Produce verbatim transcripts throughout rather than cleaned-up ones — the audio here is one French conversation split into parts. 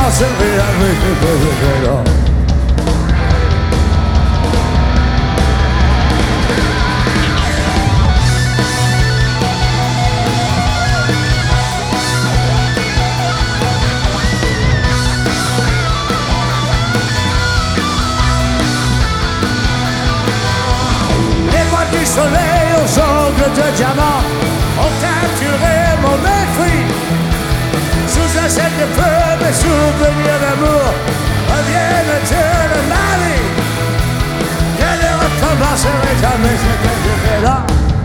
recommencerai avec ce que je fais là. Du soleil aux ongles de diamant ont capturé mon esprit. Sous un ciel de feu, mes souvenirs d'amour reviennent de ma vie. Je ne recommencerai jamais ce que je fais là.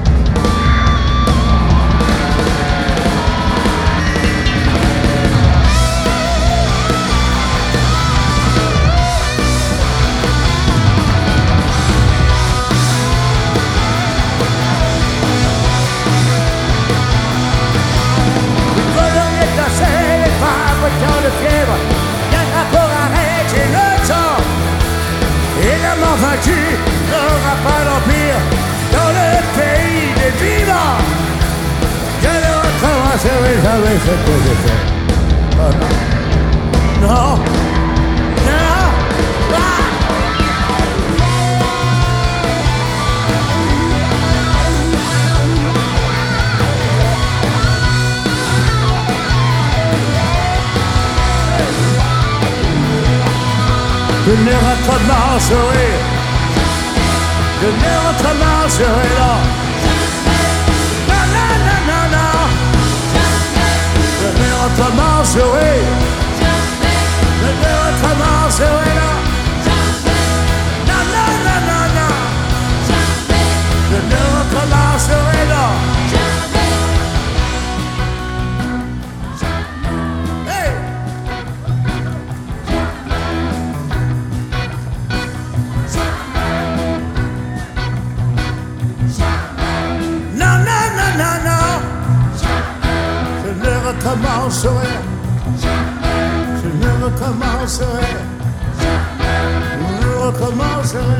De fièvre, il y en a pour arrêter le temps. Et l'amant vaincu n'aura pas l'empire dans le pays des vivants. Je ne recommencerai jamais ce que j'ai fait. Oh non. Non. Non. Ah. Je ne recommencerai, je ne recommencerai là. Non, non, non, non, non. Je ne recommencerai, je ne recommencerai là. Non, non, non, non, non. Je ne recommencerai là. Je recommencerai, je ne recommencerai, je ne recommencerai.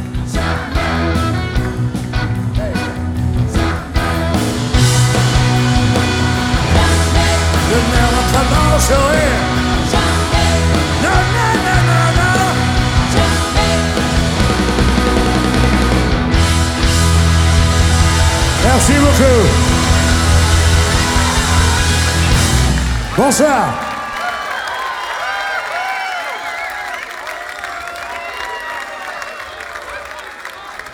Je ne recommencerai. Non, non, non, non, non. Merci beaucoup. Bonsoir.